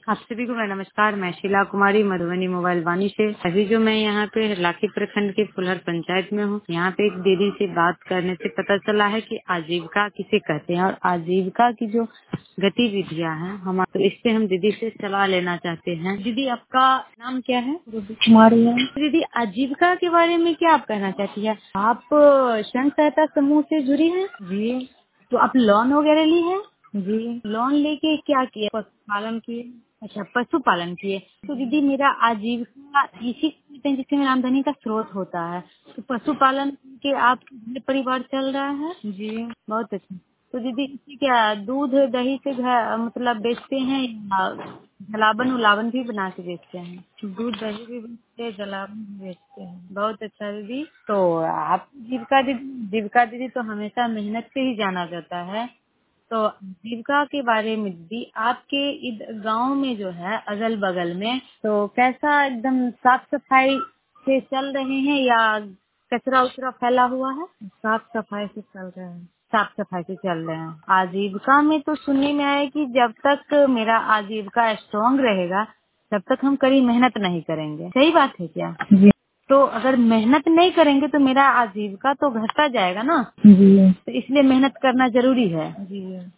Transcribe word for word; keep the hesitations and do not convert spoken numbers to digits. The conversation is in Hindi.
आप सभी को मेरा नमस्कार। मैं शीला कुमारी मधुबनी मोबाइल वाणी से। अभी जो मैं यहाँ पे लाखी प्रखंड के फुलहर पंचायत में हूँ, यहाँ पे एक दीदी से बात करने से पता चला है कि आजीविका किसे कहते हैं और आजीविका की जो गतिविधियाँ हैं हम तो इससे हम दीदी से सलाह लेना चाहते हैं। दीदी, आपका नाम क्या है? कुमारी है। दीदी, आजीविका के बारे में क्या आप कहना चाहती है? आप स्वयं सहायता समूह से जुड़ी हैं? जी तो आप लोन वगैरह ली है? जी लोन लेके क्या किया? पशुपालन किए? अच्छा, पशुपालन किए। तो दीदी, मेरा आजीविका इसी कहते हैं जिससे मेरा आमदनी का स्रोत होता है। तो पशुपालन के आपके परिवार चल रहा है? जी बहुत अच्छा। तो दीदी, इससे क्या दूध दही से घर मतलब बेचते हैं या जलावन उलावन भी बना के बेचते हैं? दूध दही भी बेचते हैं, जलावन भी बेचते हैं। बहुत अच्छा दीदी। तो आप जीविका दीदी जीविका दीदी तो हमेशा मेहनत से ही जाना जाता है। तो जीविका के बारे में दीदी, आपके इध गांव में जो है अगल बगल में, तो कैसा एकदम साफ सफाई से चल रहे हैं या कचरा उचरा फैला हुआ है? साफ सफाई से चल रहा है। साफ सफाई से चल रहे हैं। आजीविका में तो सुनने में आया कि जब तक मेरा आजीविका स्ट्रांग रहेगा तब तक हम कड़ी मेहनत नहीं करेंगे। सही बात है क्या? जी तो अगर मेहनत नहीं करेंगे तो मेरा आजीविका तो घटता जाएगा ना। जी तो इसलिए मेहनत करना जरूरी है। जी